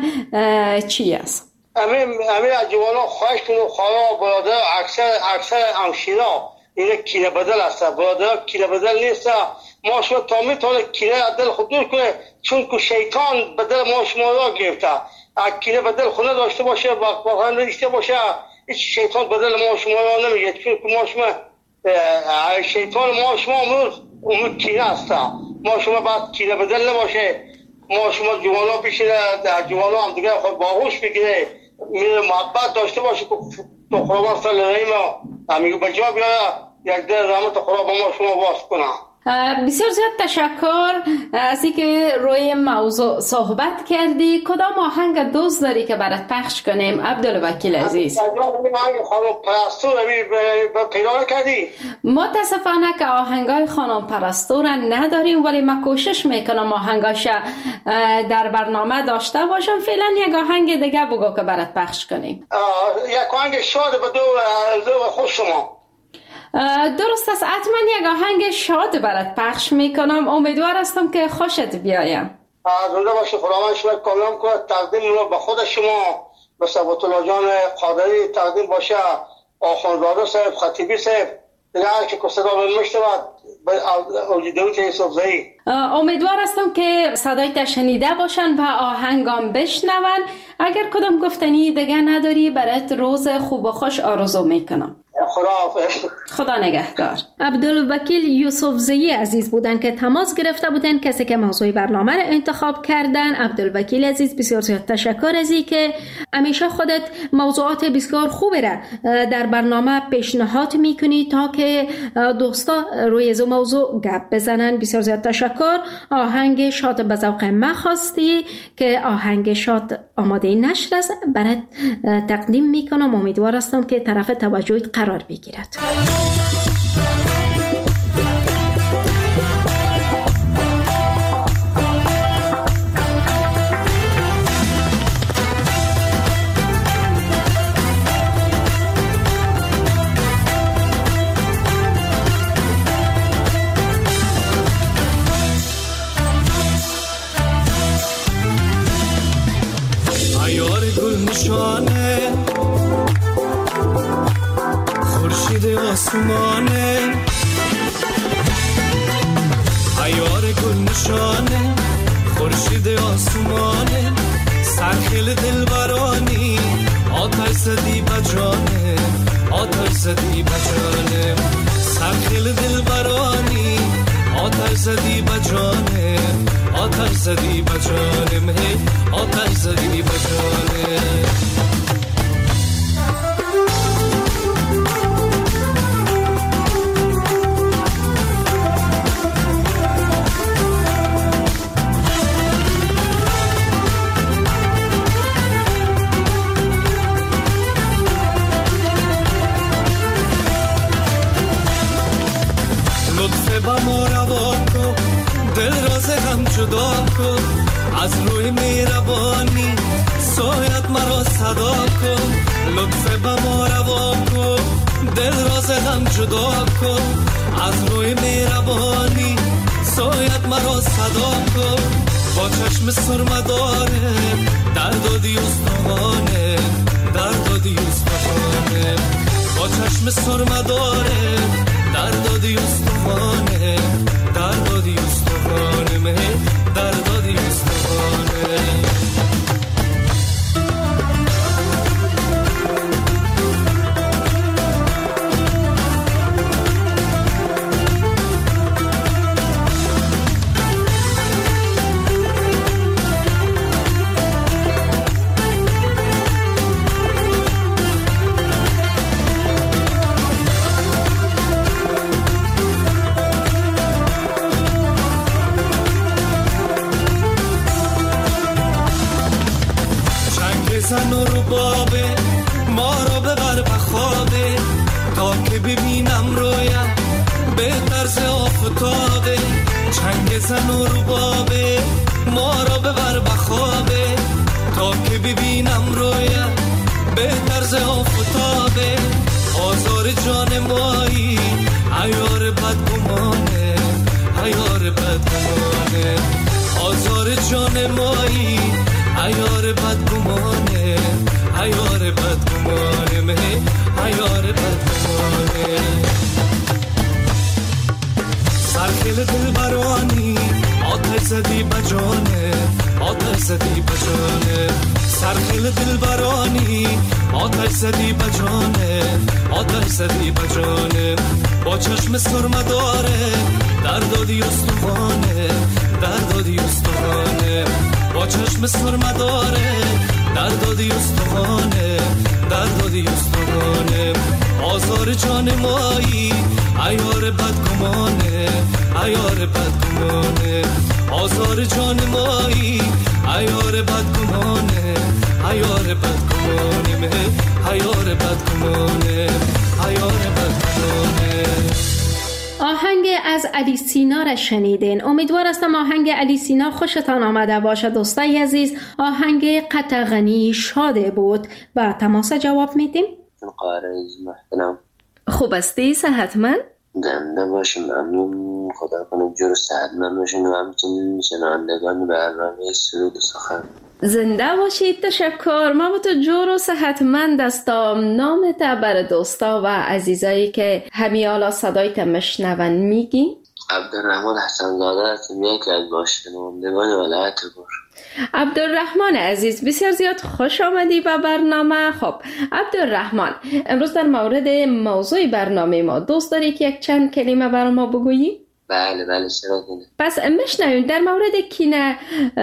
چی است؟ همین همین از جوانا خواهش کنو خواهر برادر اکثر اکثر همشینا اینه کینه بدل است. برادر کینه بدل نیست. ما شما تا میتونه کینه دل خود دور کنه، چون که شیطان بدل ما شما را گرفته. اگه کینه بدل خونه داشته باشه، واقعا نداشته باشه، هیچ شیطان بدل ما شما را نمیگه، چون که ما شما شیطان ما شما امروز امروز کینه است. ما شما بعد کینه بدل نباشه، ما شما جوانا پیشینه در جوانا هم دیگه خود باهوش بگیره، میره محبت داشته باشه که تو خداوند صلی الله علیه و آله میگه بجا بیاره یک در رحمت خدا با ما شما باز کنه. بسیار زیاد تشکر از اینکه روی موضوع صحبت کردی. کدام آهنگ دوست داری که برات پخش کنیم عبدالوکیل عزیز؟ خانم پرستو رو پیدا کردی؟ متاسفانه که آهنگای خانم پرستو را نداریم، ولی من کوشش میکنم آهنگاش در برنامه داشته باشم. فعلا یک آهنگ دیگه بگو که برات پخش کنیم. یک آهنگ شاد به دو خوش شما. درست است، حتما یک آهنگ شاد برات پخش میکنم. امیدوار هستم که خوشت بیایم. زنده باشی، خداوند شما کاملا کنه. تقدیم رو به خود شما، به ثبات الله جان قادری تقدیم باشه، آخوندزاده صاحب، خطیبی صاحب، دیگه هر که صدا میشنود به اوجیدوی یوسفزئی. امیدوار هستم که صدایت شنیده باشن و آهنگام بشنون. اگر کدام گفتنی دیگه نداری، برات روز خوب و خوش آرزو میکنم. خداحافظ. خدا نگهدار. عبدالوکیل یوسفزئی عزیز بودن که تماس گرفته بودن، کسی که موضوع برنامه را انتخاب کردن. عبدالوکیل عزیز بسیار زیاد تشکر از این که همیشه خودت موضوعات بسیار خوبی را در برنامه پیشنهاد میکنی تا که دوستا روی از موضوع گپ بزنن. بسیار زیاد تشکر. آهنگ شاد به ذوق من خواستی که آهنگ شاد آماده نشر است، برات تقدیم میکنم. امیدوار هستم که طرف توجهت قرار بگیرد. عیار گل نشانه خورشید آسمانه، عیار گل نشانه خورشید آسمانه، سرخیل دلبرانی آتش زدی بجانه، آتش زدی بجانه، سرخیل دلبرانی آتش زدی بجانه، آتش زدی بجانه، آتش زدی بجانه. جدا کن از روی مهربانی، سایت مرا صدا کن، لطف به ما روا کن، دل راز غم جدا کن از روی مهربانی، سایت مرا صدا کن. با چشم سرمه داره درد و دیوستانه، درد و دیوستانه، با چشم سرمه داره درد و دیوستانه، درد و دیوستانه، مه درد و دیوستانه. زن و ربابه ما رو ببر بخوابه، تا که ببینم رویم به طرز آفتابه. چنگ زن و ربابه ما رو ببر بخوابه، تا که ببینم رویم به طرز آفتابه. آزار جان مایی عیار بدگمانه، عیار بدگمانه، آزار جان مایی عیار بدگمانه، عیار بدگمانه، مه عیار بدگمانه. سرخیل دلبرانی آتش زدی بجانه، آتش زدی بجانه، سرخیل دلبرانی آتش زدی بجانه، آتش زدی بجانه. با چشم سرمه داره درد و دیوستانه، درد و دیوستانه، با چشم سرمه داره درد و دیوستانه، درد و دیوستانه. آزار آزار جان مایی عیار بدگمانه عیار بدگمانه آزار جان مایی عیار بدگمانه عیار بدگمانه عیار بدگمانه عیار بدگمانه. آهنگ از علی سینا را شنیدین. امیدوار هستم آهنگ علی سینا خوشتان آمده باشه دوستای عزیز. آهنگ قطغنی شاده بود و تماس جواب میدیم. قارئ محترم خوب هستی؟ صحتمند؟ زنده باشی، ممنون. خدا کنه جور صحتمند باشین و همچنین شنوندگان برنامه سرود و سخن زنده باشید. تشکر. ما با تو جور و صحتمند هستم. نامت بر دوستا و عزیزایی که همیالا صدایت مشنون میگی؟ عبدالرحمن حسن زاده هستم، یکی از باشندگان ولایت بور. عبدالرحمن عزیز بسیار زیاد خوش آمدی به برنامه. خب عبدالرحمن، امروز در مورد موضوع برنامه ما دوست داری که یک چند کلمه بر ما بگویی؟ بله بله چرا کنه. پس میشنویم در مورد کینه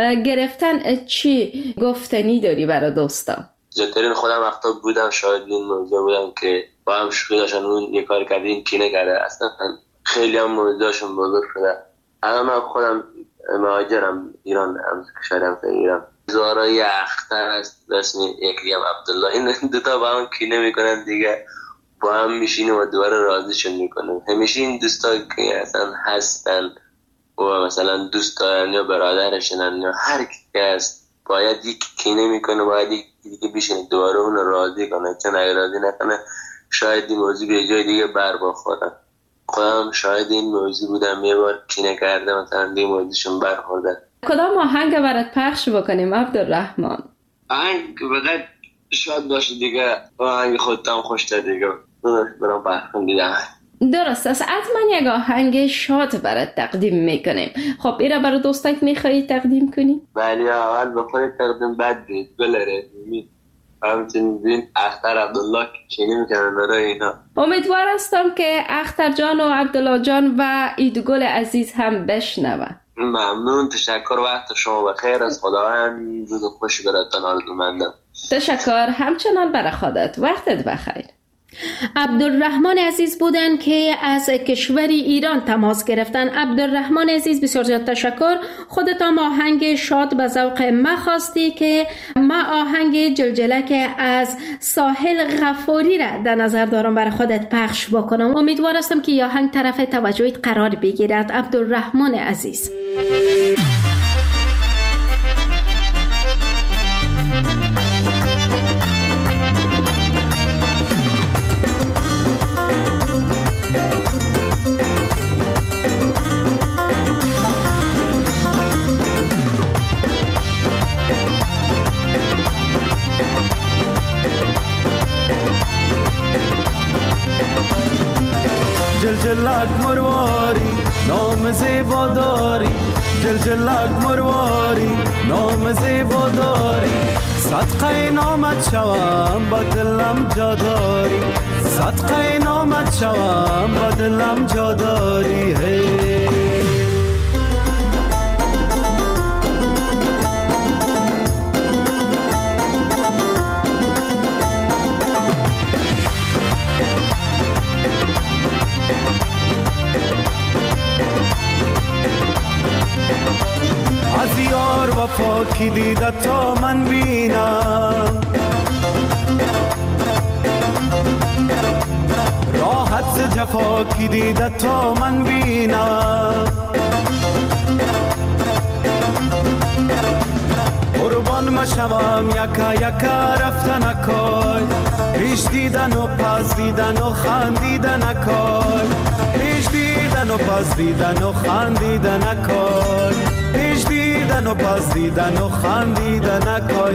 گرفتن چی گفتنی داری برای دوستا؟ زیادترین خودم وقتا بودم شاید این موضوع بودم که با هم شوخی داشتن اون یه کار کرده این کینه کرده، اصلا خیلی هم موضوعشون بزرگ شده. الان من خودم مهاجرم ایران، هم کشورم به ایران. زارای اختر است اسم یکی هم عبدالله، این دوتا با هم کینه میکنن دیگه، با هم میشینیم و دوباره راضیشون میکنم. همیشه این دوستا که اصلا هستن و مثلا دوست دارن یا برادرشنن یا هر کی هست باید یک کینه میکنه، باید یک دیگه بشینه دوباره اون راضی کنه، چون اگه راضی نکنه شاید این موضوع به جای دیگه بر بخوره. خودم شاید این موضوع بودم یه بار کینه کرده مثلا دیگه موضوعشون برخورده. کدام آهنگ برات پخش بکنیم عبدالرحمن؟ آهنگ بقید شاید باشه دیگه، آهنگ خودتم خوشته دیگه برام پخش دیدم. درست است، حتما یک آهنگ شاد برات تقدیم میکنیم. خب ایره برای دوستات میخوایی تقدیم کنی؟ بله اول به خودت تقدیم بعد دید بلره همچنین بین اختر عبدالله کینه میکنن برای اینا. امیدوار هستم که اختر جان و عبدالله جان و ایدگل عزیز هم بشنون. ممنون، تشکر، وقت شما بخیر، از خدا هم روز خوشی براتون آرزومندم. تشکر، همچنان برای خودت، وقتت بخیر. عبدالرحمن عزیز بودن که از کشور ایران تماس گرفتن. عبدالرحمن عزیز بسیار زیاد تشکر. خودت هم آهنگ شاد به ذوق ما خواستی که ما آهنگ جلجلک از ساحل غفاری را در نظر دارم برای خودت پخش بکنم. امیدوار هستم که آهنگ طرف توجهت قرار بگیرد. عبدالرحمن عزیز. جلجلک مرواری نام زیبا داری، جلجلک مرواری نام زیبا داری، صدقه نامت شوم با دلم جا داری، صدقه نامت شوم با دلم جا داری. از یار وفا کی دیده تا من بینم، راحت ز جفا کی دیده تا من بینم، قربان مشوم یکا یکا رفتن اکای، پیش دیدن و پس دیدن و خندیدن اکای، پیش دیدن و پس دیدن و خندیدن اکای، پیش دیدن و پس دیدن و خندیدن اکای.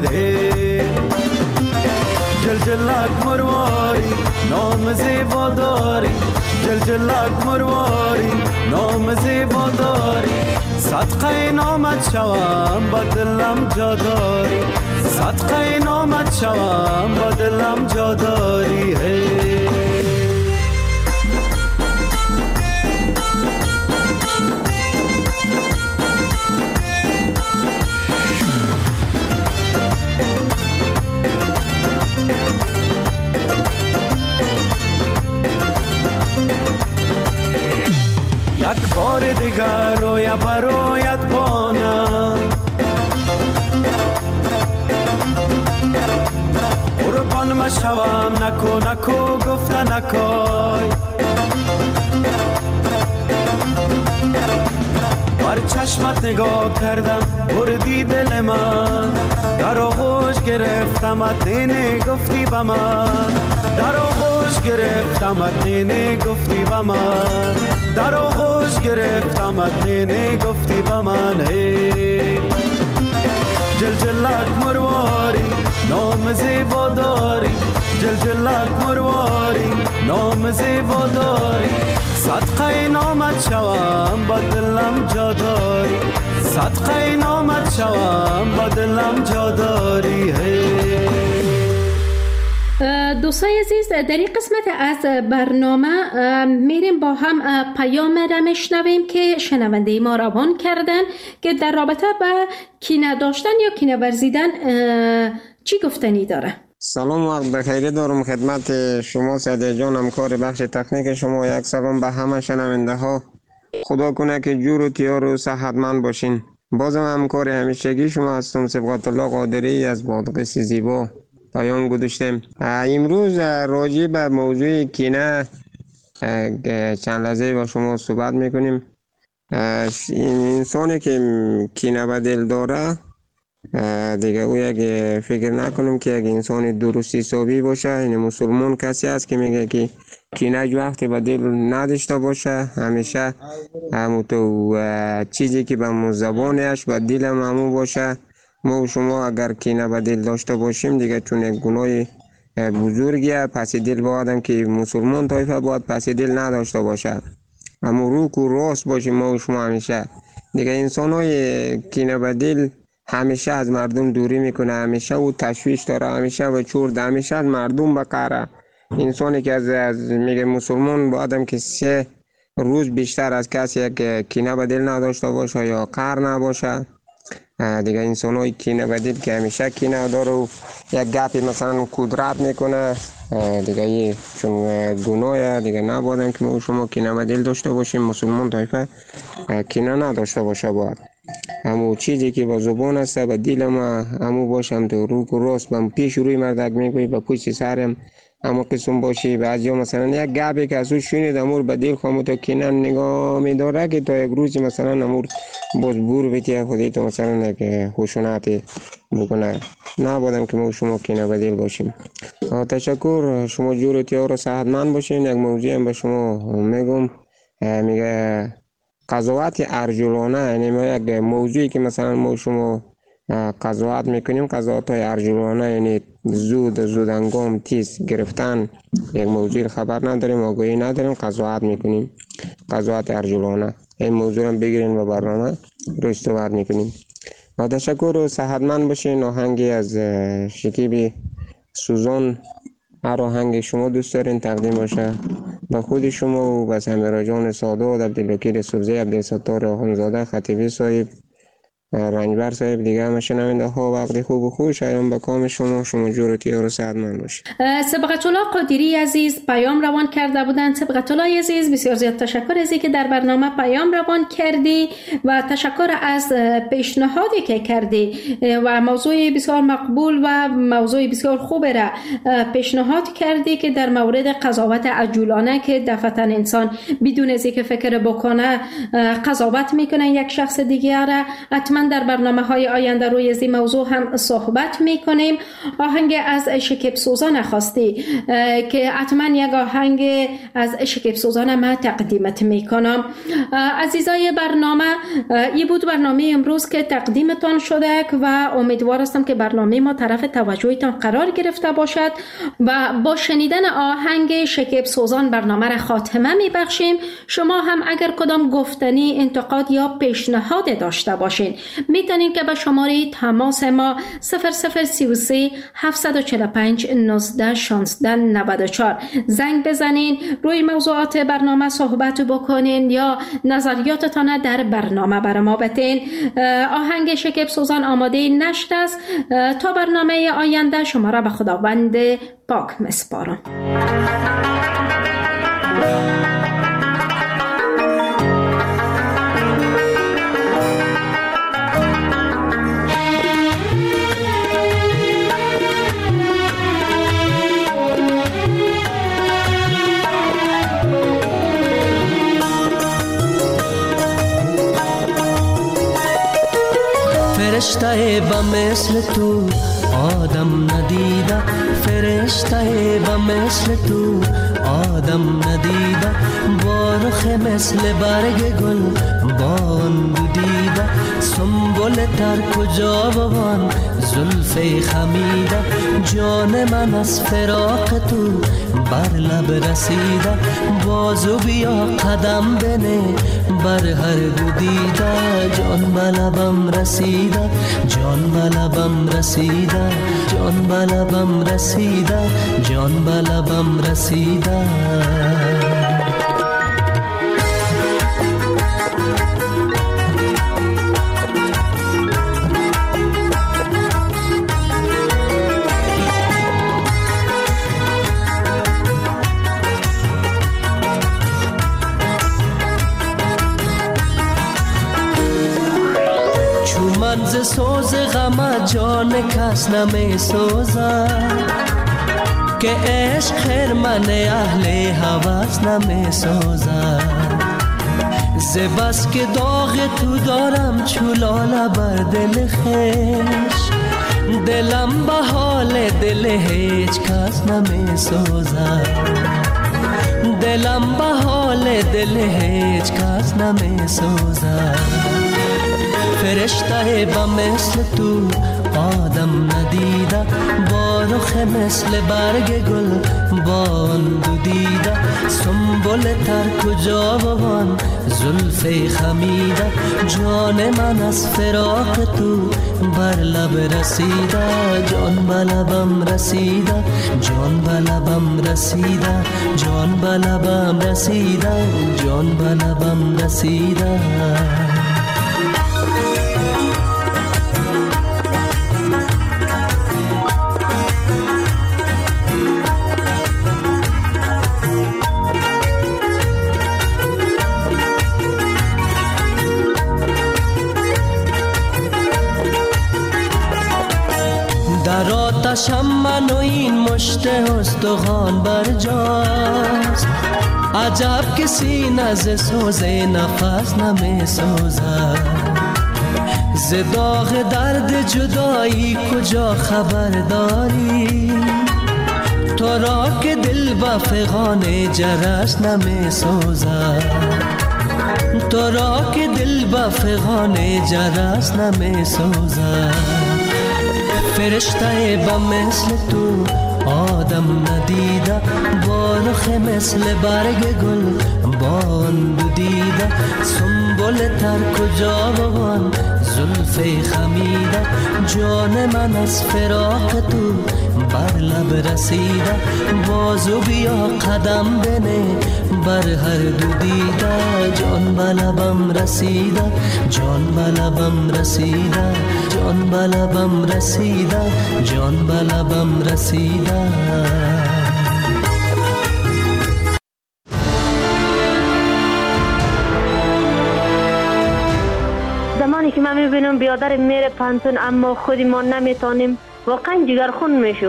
جلجلک مرواری نام زیبا داری، جلجلک مرواری نام زیبا داری، صدقه نامت شوم با دلم جا داری، صدقه نامت شوم با دلم جا داری. دیگر روی برایت بانم قربان مشوم نکو نکو گفته نکای بر چشمت نگاه کردم بردی دل من در آغوش گرفتمت نینه گفتی به من در آغوش گرفتمت نینه گفتی به من در آغوش گرفتمت نینه گفتی به من هی جلجلک مرواری نام زیبا داری جلجلک مرواری نام زیبا داری صدقه نامت شوم با دلم جا داری صدقه نامت شوم با دلم جا داری دوستای عزیز، در این قسمت از برنامه میریم با هم پیام را میشنویم که شنونده ما روان کردن که در رابطه با کینه داشتن یا کینه ورزیدن چی گفتنی داره. سلام وقت بخیر دارم خدمت شما سعید جان، همکار بخش تکنیک شما. یک سلام به همه شنونده ها. خدا کنه که جور و تیار و صحتمند باشین. بازم همکار همیشگی شما هستم، صبغت الله قادری از بادغیس زیبا پیام گذاشتم. امروز راجع به موضوع کینه چند لحظه با شما صحبت میکنیم. این انسانی که کینه به دل داره دیگه او یک فکر نکنم که یک انسان درست حسابی باشه. این مسلمان کسی است که میگه که کینه وقتی به دل نداشته باشه، همیشه همون تو چیزی که به زبانش به دلم همون باشه. ما و شما اگر کینه به دل داشته باشیم دیگه چون یک گناه بزرگیه، پس دل باید که مسلمان طایفه باید پس دل نداشته باشه، اما روک و راست باشیم ما و شما همیشه. دیگه انسان های کینه به دل همیشه از مردم دوری میکنه، همیشه او تشویش داره، همیشه و چورد، همیشه از مردم بقره. انسانی که از, از میگه مسلمان باید که سه روز بیشتر از کسی که کینه به دل نداشته باشه یا قهر نباشه. دیگه انسان های کینه به دل که همیشه کینه داره و یک گپی مثلا قدرت میکنه دیگه یه چون گناه دیگه نباید که ما شما کینه به دل داشته باشیم. مسلمان طایفه کینه نداشته باشه باید. همون چیزی که با زبان است به دل ما همون باشم تو روک و راست من پیش روی مردک میگوی به پشت سرم همون قسم باشی. بعضی ها مثلا یک گپی که از او شنید امور به دل خواهم تو کینه نگاه میداره که تا یک روزی مثلا امور باز بور بیتی خودی تو مثلا یک خشونتی بکنه. نبادم که ما شما کینه به دل باشیم. تشکر، شما جور و تیار و صحتمند باشین. یک موضوع هم به شما میگم، میگه قضاوت ارجلانه، یعنی ما یک موضوعی که مثلا ما شما قضاوت میکنیم، قضاوت های ارجلانه یعنی زود زود انگام تیز گرفتن یک موضوع خبر نداریم، آگاهی نداریم، قضاوت میکنیم، قضاوت ارجلانه. این موضوع هم بگیرین و برنامه روی صحبت میکنیم. با تشکر و صحتمند باشین. آهنگی از شکیب سوزان، هر آهنگ شما دوست دارین تقدیم باشه به خود شما و به سمیراجان سادات، عبدالوکیل سبزی، عبدالستار آخونزاده، خطیبی صاحب، رنجبر صاحب، دیگه همه شنونده ها وقتی خوب و خوش ایام به کام شما. شما جور و تیار و صحتمند باشید. صبغت الله قادری عزیز پیام روان کرده بودند. صبغت الله عزیز بسیار زیاد تشکر از اینکه در برنامه پیام روان کردی و تشکر از پیشنهادی که کردی و موضوع بسیار مقبول و موضوع بسیار خوب را پیشنهاد کردی که در مورد قضاوت عجولانه که دفعتا انسان بدون از اینکه فکر بکنه قضاوت میکنه یک شخص دیگر را. حتما در برنامه های آینده روی از این موضوع هم صحبت میکنیم. آهنگ از شکیب سوزان خواستی که حتما یک آهنگ از شکیب سوزان ما تقدیمت میکنم. عزیزای برنامه، این بود برنامه امروز که تقدیمتان شده و امیدوار هستم که برنامه ما طرف توجهتان قرار گرفته باشد و با شنیدن آهنگ شکیب سوزان برنامه را خاتمه میبخشیم. شما هم اگر کدام گفتنی، انتقاد یا پیشنهاد داشته باشین میتونین که به شماره تماس ما صفر صفر سی و سه هفتصد و چهل و پنج نوزده شانزده نود و چهار زنگ بزنین، روی موضوعات برنامه صحبت بکنین یا نظریاتتان در برنامه بر ما بتین. آهنگ شکیب سوزان آماده نشده است. تا برنامه آینده شما را به خداوند پاک مسپارم. فرشته به مثل تو آدم ندیده، فرشته به مثل تو آدم ندیده، با رخ مثل برگ گل بان دیده، سنبل تر کجا بوان زلف خمیده، جان من از فراق تو بر لب رسیده، بازو بیا قدم بنه بر هر دو دیده، جان به لبم رسیده، جان به لبم رسیده، جان به لبم رسیده، جان به لبم رسیده. ز سوز غم جان کس نمی سوزد، که عشق خرمن اهل هوس نمی سوزد، ز بس که داغ تو دارم چولاله بر دل خویش، دلم به حال دل هیچ کس نمی سوزد، دلم به حال دل هیچ کس نمی سوزد، فرشته به مثل تو آدم ندیده، با رخ مثل برگ گل بان دو دیده، سنبل تر کجا بوان زلف خمیده، جان من از فراق تو بر لب رسیده، جان به لبم رسیده، جان به لبم رسیده، جان به لبم رسیده، جان به لبم رسیده. در آتشم من و این مشت استخوان برجاست، عجب که سینه ز سوز نفس نمی سوزد، ز داغ درد جدایی کجا خبر داری، تو را که دل به فغان جرس نمی سوزد، تو را که دل به فغان جرس نمی سوزد، فرشته به مثل تو آدم ندیده، با رخ مثل برگ گل بان دو دیده، سنبل تر کجا بوان زلف خمیده، جان من از فراق تو بر لب رسیده، بازو بیا قدم بنه بر هر دو دیده، جان به لبم رسیده، جان به لبم رسیده، جان به لبم رسیده، جان به لبم رسیده. زمانی که من میبینم بیادر میره پانتون اما خودی ما نمیتونیم، واقعا جگرخون میشم.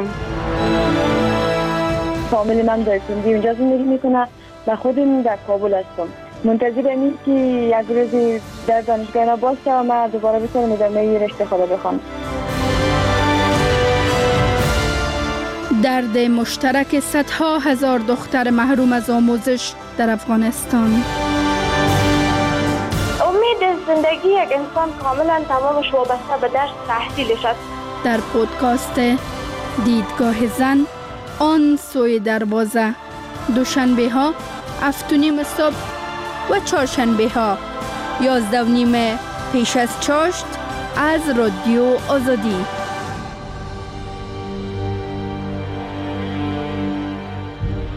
فامیل من در سندی اونجا زندگی میکنه و خودم در کابل هستم. منتظر امید که یک روزی در دانشگاه باشه و من دوباره بتونم ادامه رشته خود بخوام. درد مشترک صدها هزار دختر محروم از آموزش در افغانستان. امید زندگی یک انسان کاملا تمامش وابسته به درس تحصیلش است. در پودکاست دیدگاه زن آن سوی دروازه، دوشنبه ها هفت و نیم صبح و چهارشنبه ها یازده و نیم پیش از چاشت از رادیو آزادی.